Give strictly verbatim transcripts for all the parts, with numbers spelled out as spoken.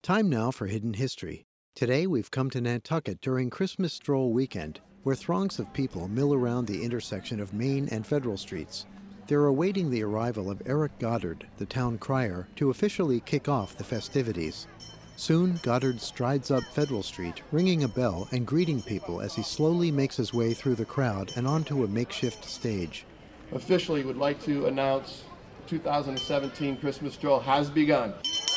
Time now for Hidden History. Today we've come to Nantucket during Christmas stroll weekend, where throngs of people mill around the intersection of Main and Federal Streets. They're awaiting the arrival of Eric Goddard, the town crier, to officially kick off the festivities. Soon, Goddard strides up Federal Street, ringing a bell and greeting people as he slowly makes his way through the crowd and onto a makeshift stage. Officially would like to announce two thousand seventeen Christmas stroll has begun.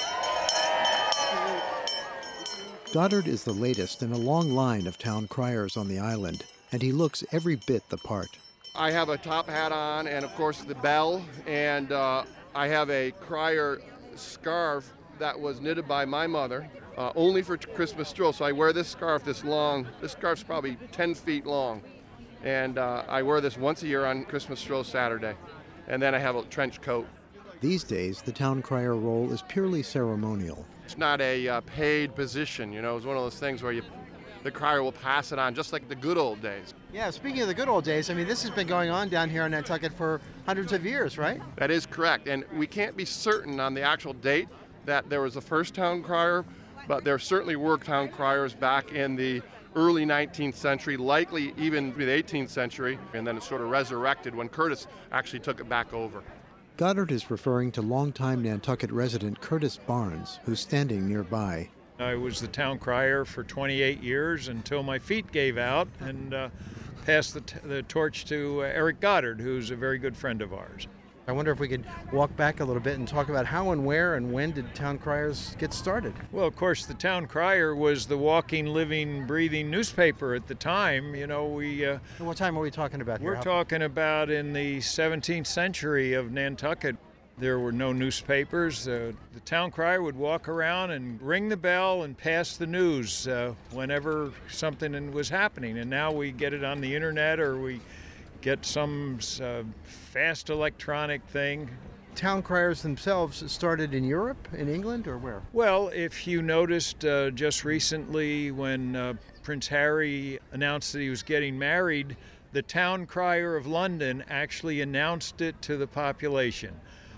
Goddard is the latest in a long line of town criers on the island, and he looks every bit the part. I have a top hat on and, of course, the bell, and uh, I have a crier scarf that was knitted by my mother, uh, only for Christmas stroll. So I wear this scarf this long. This scarf's probably ten feet long, and uh, I wear this once a year on Christmas stroll Saturday, and then I have a trench coat. These days, the town crier role is purely ceremonial. It's not a uh, paid position, you know. It's one of those things where you, the crier will pass it on, just like the good old days. Yeah, speaking of the good old days, I mean, this has been going on down here in Nantucket for hundreds of years, right? That is correct, and we can't be certain on the actual date that there was the first town crier, but there certainly were town criers back in the early nineteenth century, likely even the eighteenth century, and then it sort of resurrected when Curtis actually took it back over. Goddard is referring to longtime Nantucket resident Curtis Barnes, who's standing nearby. I was the town crier for twenty-eight years until my feet gave out, and uh, passed the, t- the torch to uh, Eric Goddard, who's a very good friend of ours. I wonder if we could walk back a little bit and talk about how and where and when did town criers get started? Well, of course, the town crier was the walking, living, breathing newspaper at the time. You know, we... Uh, what time are we talking about here? We're How- talking about in the seventeenth century of Nantucket. There were no newspapers. Uh, the town crier would walk around and ring the bell and pass the news uh, whenever something was happening. And now we get it on the internet, or we get some uh, fast electronic thing. Town criers themselves started in Europe, in England, or where? Well, if you noticed uh, just recently when uh, Prince Harry announced that he was getting married, the town crier of London actually announced it to the population.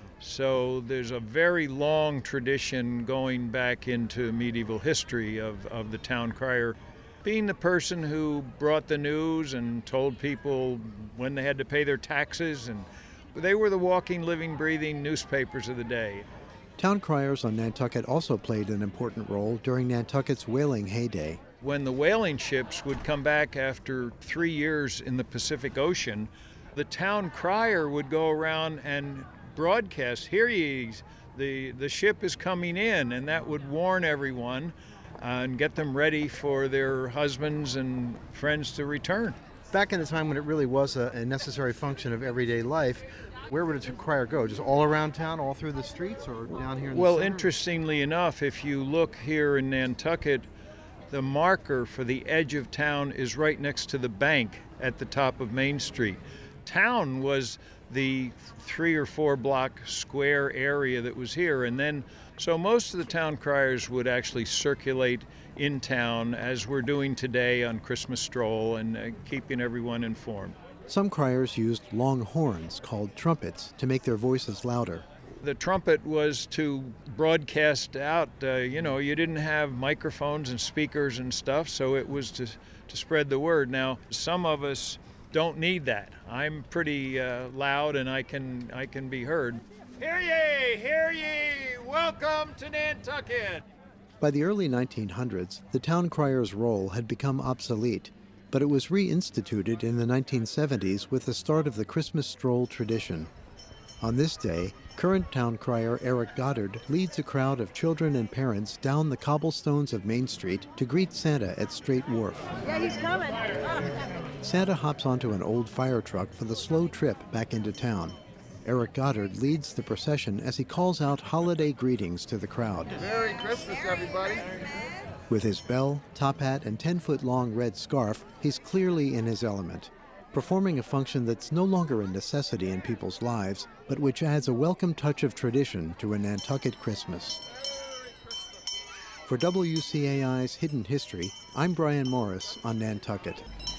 So there's a very long tradition going back into medieval history of, of the town crier being the person who brought the news and told people when they had to pay their taxes, and they were the walking, living, breathing newspapers of the day. Town criers on Nantucket also played an important role during Nantucket's whaling heyday. When the whaling ships would come back after three years in the Pacific Ocean, the town crier would go around and broadcast, "Hear ye, the, the ship is coming in," and that would warn everyone uh, and get them ready for their husbands and friends to return. Back in the time when it really was a, a necessary function of everyday life, where would a crier go? Just all around town, all through the streets, or down here in the Well, center? interestingly enough, if you look here in Nantucket, the marker for the edge of town is right next to the bank at the top of Main Street. Town was the three or four block square area that was here, and then so most of the town criers would actually circulate in town as we're doing today on Christmas stroll and uh, keeping everyone informed. Some criers used long horns called trumpets to make their voices louder. The trumpet was to broadcast out, uh, you know, you didn't have microphones and speakers and stuff, so it was to, to spread the word. Now, some of us don't need that. I'm pretty uh, loud and I can I can be heard. Hear ye, hear ye, welcome to Nantucket. By the early nineteen hundreds, the town crier's role had become obsolete, but it was reinstituted in the nineteen seventies with the start of the Christmas stroll tradition. On this day, current town crier Eric Goddard leads a crowd of children and parents down the cobblestones of Main Street to greet Santa at Strait Wharf. Yeah, he's coming. Santa hops onto an old fire truck for the slow trip back into town. Eric Goddard leads the procession as he calls out holiday greetings to the crowd. Merry Christmas, everybody. With his bell, top hat, and ten-foot-long red scarf, he's clearly in his element, performing a function that's no longer a necessity in people's lives, but which adds a welcome touch of tradition to a Nantucket Christmas. For W C A I's Hidden History, I'm Brian Morris on Nantucket.